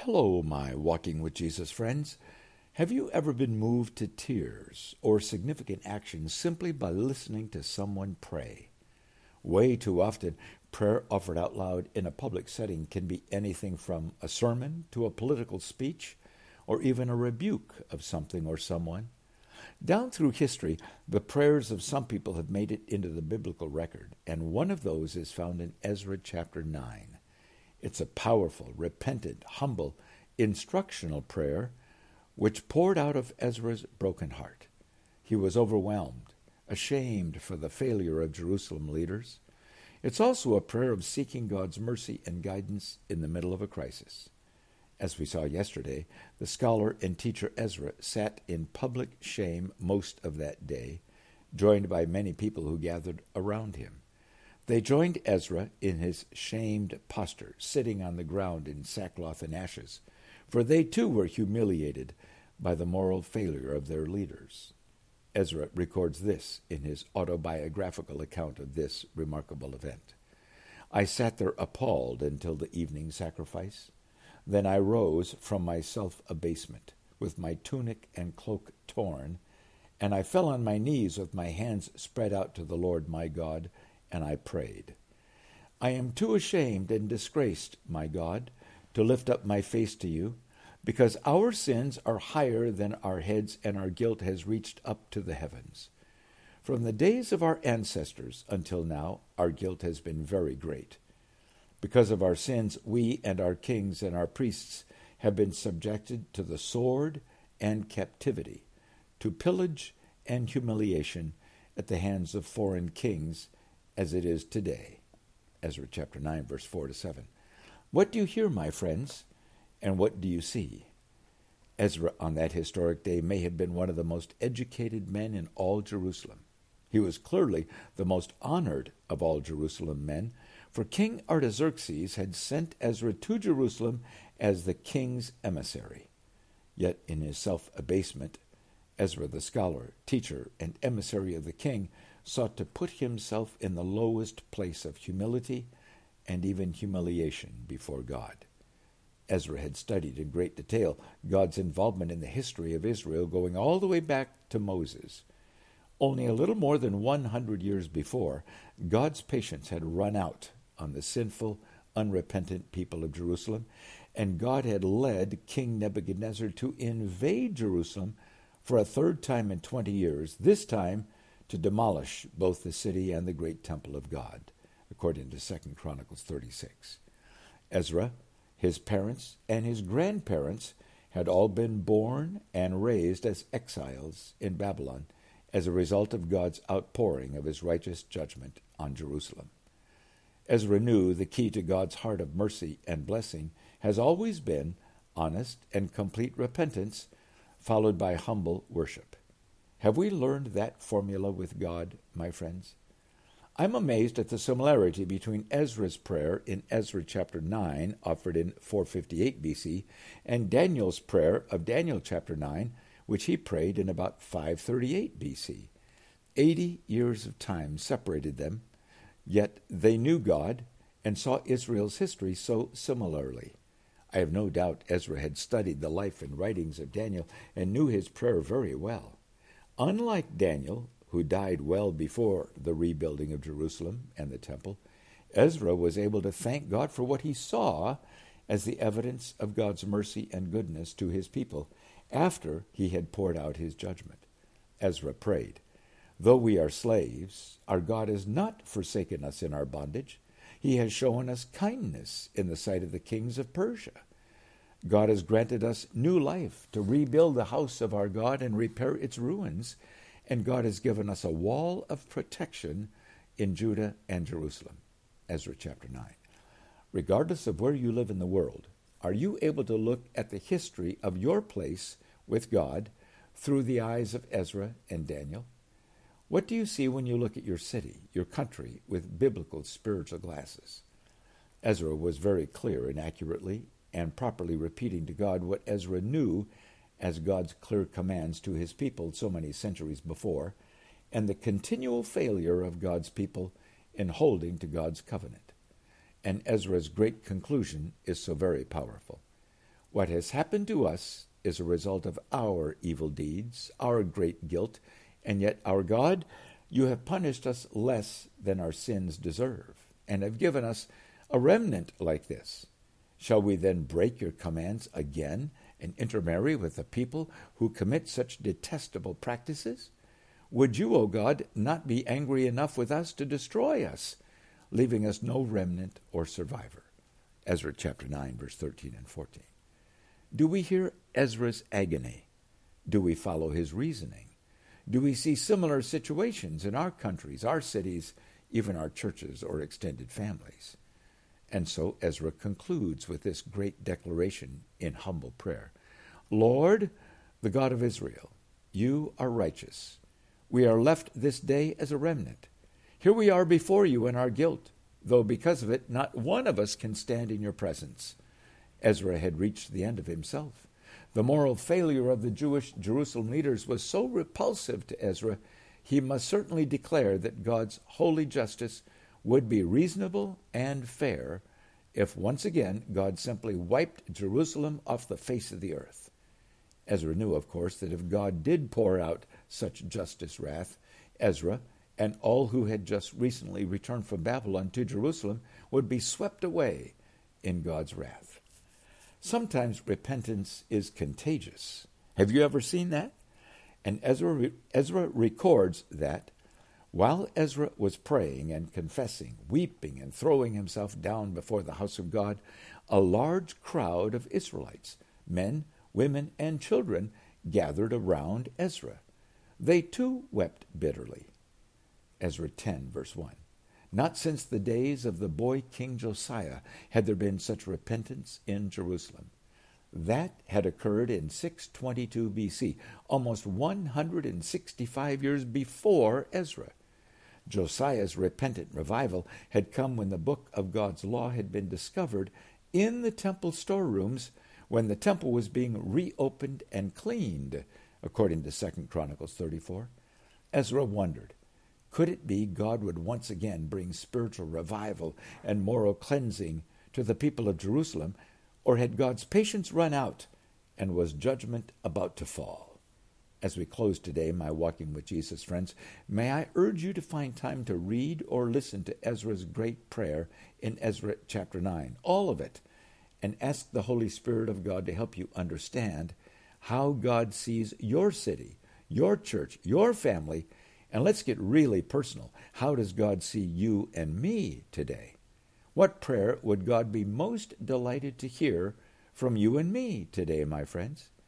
Hello, my Walking with Jesus friends. Have you ever been moved to tears or significant action simply by listening to someone pray? Way too often, prayer offered out loud in a public setting can be anything from a sermon to a political speech or even a rebuke of something or someone. Down through history, the prayers of some people have made it into the biblical record, and one of those is found in Ezra chapter 9. It's a powerful, repentant, humble, instructional prayer which poured out of Ezra's broken heart. He was overwhelmed, ashamed for the failure of Jerusalem leaders. It's also a prayer of seeking God's mercy and guidance in the middle of a crisis. As we saw yesterday, the scholar and teacher Ezra sat in public shame most of that day, joined by many people who gathered around him. They joined Ezra in his shamed posture, sitting on the ground in sackcloth and ashes, for they too were humiliated by the moral failure of their leaders. Ezra records this in his autobiographical account of this remarkable event. I sat there appalled until the evening sacrifice. Then I rose from my self-abasement, with my tunic and cloak torn, and I fell on my knees with my hands spread out to the Lord my God, and I prayed. I am too ashamed and disgraced, my God, to lift up my face to you, because our sins are higher than our heads, and our guilt has reached up to the heavens. From the days of our ancestors until now, our guilt has been very great. Because of our sins, we and our kings and our priests have been subjected to the sword and captivity, to pillage and humiliation at the hands of foreign kings, as it is today. Ezra chapter 9, verse 4-7. What do you hear, my friends, and what do you see? Ezra on that historic day may have been one of the most educated men in all Jerusalem. He was clearly the most honored of all Jerusalem men, for King Artaxerxes had sent Ezra to Jerusalem as the king's emissary. Yet in his self-abasement, Ezra the scholar, teacher, and emissary of the king sought to put himself in the lowest place of humility and even humiliation before God. Ezra had studied in great detail God's involvement in the history of Israel going all the way back to Moses. Only a little more than 100 years before, God's patience had run out on the sinful, unrepentant people of Jerusalem, and God had led King Nebuchadnezzar to invade Jerusalem for a third time in 20 years, this time to demolish both the city and the great temple of God, according to 2 Chronicles 36. Ezra, his parents, and his grandparents had all been born and raised as exiles in Babylon as a result of God's outpouring of his righteous judgment on Jerusalem. Ezra knew the key to God's heart of mercy and blessing has always been honest and complete repentance, followed by humble worship. Have we learned that formula with God, my friends? I'm amazed at the similarity between Ezra's prayer in Ezra chapter 9, offered in 458 BC, and Daniel's prayer of Daniel chapter 9, which he prayed in about 538 BC. 80 years of time separated them, yet they knew God and saw Israel's history so similarly. I have no doubt Ezra had studied the life and writings of Daniel and knew his prayer very well. Unlike Daniel, who died well before the rebuilding of Jerusalem and the temple, Ezra was able to thank God for what he saw as the evidence of God's mercy and goodness to his people after he had poured out his judgment. Ezra prayed, "Though we are slaves, our God has not forsaken us in our bondage. He has shown us kindness in the sight of the kings of Persia. God has granted us new life to rebuild the house of our God and repair its ruins, and God has given us a wall of protection in Judah and Jerusalem." Ezra chapter 9. Regardless of where you live in the world, are you able to look at the history of your place with God through the eyes of Ezra and Daniel? What do you see when you look at your city, your country, with biblical spiritual glasses? Ezra was very clear and accurately and properly repeating to God what Ezra knew as God's clear commands to his people so many centuries before, and the continual failure of God's people in holding to God's covenant. And Ezra's great conclusion is so very powerful. What has happened to us is a result of our evil deeds, our great guilt, and yet our God, you have punished us less than our sins deserve, and have given us a remnant like this. Shall we then break your commands again and intermarry with a people who commit such detestable practices? Would you, O God, not be angry enough with us to destroy us, leaving us no remnant or survivor? Ezra chapter 9, verse 13 and 14. Do we hear Ezra's agony? Do we follow his reasoning? Do we see similar situations in our countries, our cities, even our churches or extended families? And so Ezra concludes with this great declaration in humble prayer. Lord, the God of Israel, you are righteous. We are left this day as a remnant. Here we are before you in our guilt, though because of it not one of us can stand in your presence. Ezra had reached the end of himself. The moral failure of the Jewish Jerusalem leaders was so repulsive to Ezra, he must certainly declare that God's holy justice would be reasonable and fair if once again God simply wiped Jerusalem off the face of the earth. Ezra knew, of course, that if God did pour out such justice wrath, Ezra and all who had just recently returned from Babylon to Jerusalem would be swept away in God's wrath. Sometimes repentance is contagious. Have you ever seen that? And Ezra records that while Ezra was praying and confessing, weeping and throwing himself down before the house of God, a large crowd of Israelites, men, women, and children, gathered around Ezra. They too wept bitterly. Ezra 10, verse 1. Not since the days of the boy King Josiah had there been such repentance in Jerusalem. That had occurred in 622 BC, almost 165 years before Ezra. Josiah's repentant revival had come when the book of God's law had been discovered in the temple storerooms when the temple was being reopened and cleaned, according to 2 Chronicles 34. Ezra wondered, could it be God would once again bring spiritual revival and moral cleansing to the people of Jerusalem, or had God's patience run out and was judgment about to fall? As we close today, my Walking with Jesus friends, may I urge you to find time to read or listen to Ezra's great prayer in Ezra chapter 9, all of it, and ask the Holy Spirit of God to help you understand how God sees your city, your church, your family. And let's get really personal. How does God see you and me today? What prayer would God be most delighted to hear from you and me today, my friends?